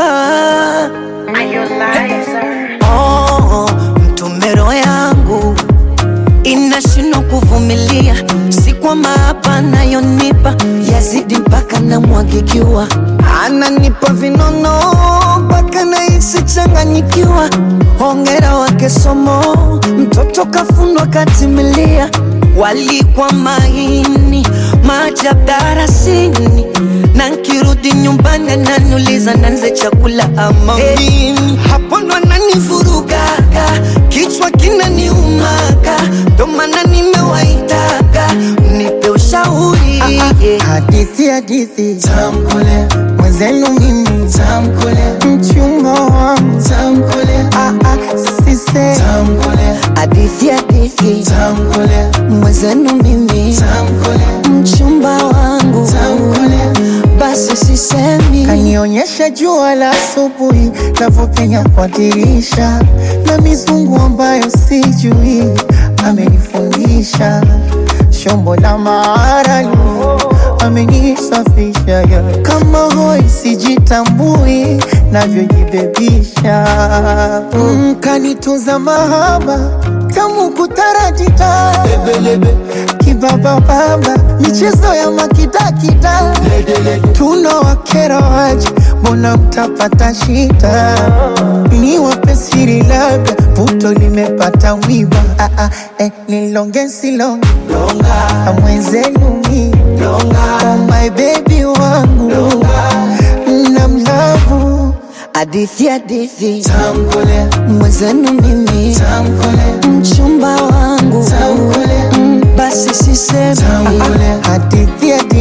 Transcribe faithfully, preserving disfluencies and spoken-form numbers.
ah. Are you liar? Oh, mtumero yangu inashindwa kuvumilia, si kwa maapa nayonipa yazidi mpaka namwagikiwa, ananipa vinono mpaka nahisi changanyikiwa. Hongera wake somo, mtoto kafundwa katimilia, walikwa maini majab darasini, na nkirudi nyumbani ananiuliza nanze chakula ama nini. Hapo ndo ananivurugaga, kichwa kinaniumaga, ndo maana nimewaitaga nipe ushauri. Hadithi hadithi tamkule, mwenzenu mimi tamkule, mchumba wangu tamkule, ah ah sise tamkule. Hadithi hadithi tamkule, mwenzenu mimi tamkule, mchumba wangu tamkule. Basi sisemi, kanionyesha jua la asubuhi lavopenya kwa dirisha, na mizungu ambayo sijui amenifundisha, shombo la maarali amenisafisha ya. Kama hoi sijitambui navyojibebisha, mm, kanituza mahaba tamu kutaratita, kibaba baba michezo ya makidakida, tuna wakera waji mbona mtapata shida, ni wape siri labda puto limepata wiba, ah, ah, eh, nilonge silonge longa mwenzenu mi longa, oh my baby wangu longa na mlavu. hadithi hadithi tamkule, mwenzenu mimi tamkule, mchumba wangu tamkule, mm, basi sisemi, tamkule, hadithi hadithi